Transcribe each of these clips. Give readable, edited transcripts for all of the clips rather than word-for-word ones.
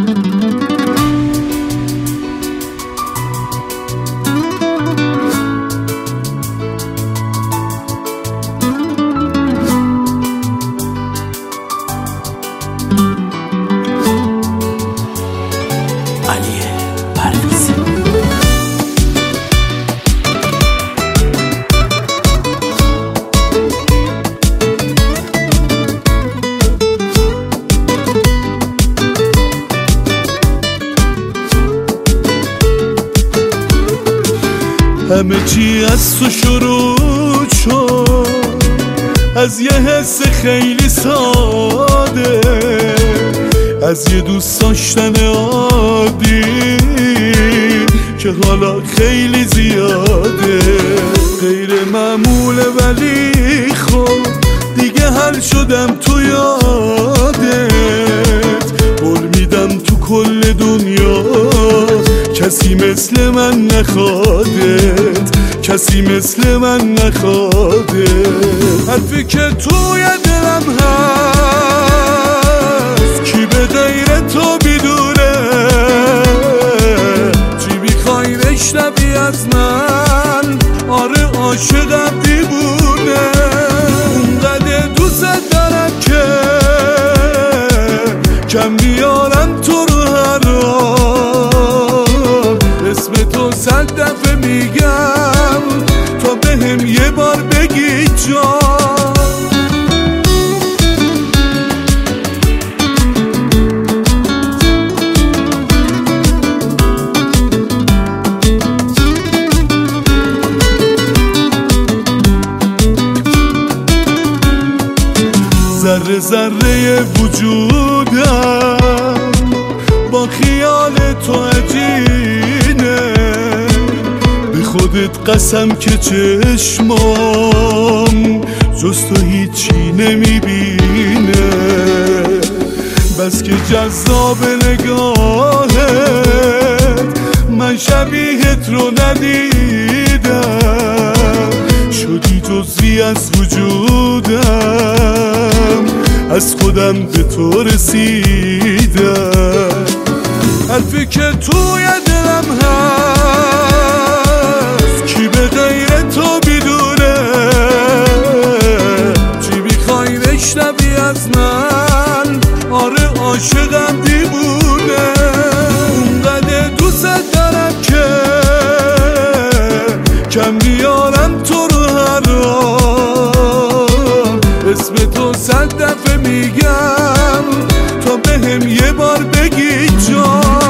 همه چی از تو شروع شد، از یه حس خیلی ساده، از یه دوست داشتن عادی که حالا خیلی زیاده. غیر معموله ولی خب دیگه حل شدم تو یادت. قول میدم تو کل دنیا کسی مثل من نخوادت، کسی مثل من نخوادت. حرفی که توی دلم هست کی به غیر تو بیدونه، چی میخوای بشنوی از من؟ آره عاشقم دیوونه، اونقدر دوست دارم که کم بیارم تو رو هر راه. اسم تو 100 دفعه میگم تا بهم یه بار بگی جان. ذره ذره وجودم با خیال تو عجینه، به خودت قسم که چشمام جز تو هیچی نمیبینه. بس که جذاب نگاهت، من شبیهت رو ندیدم، شدی جزئی از وجودم، از خودم به تو رسیدم. حرفی که توی دلم هست کی به غیر تو بیدونه، چی میخوای بشنوی از من؟ آره عاشقم دیوونه، اونقدر دوست دارم که کم بیارم تو رو هر راه. اسم تو 100 دفعه میگم تا بهم یه بار بگی جان.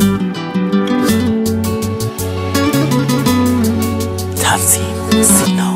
تنظیم سینا.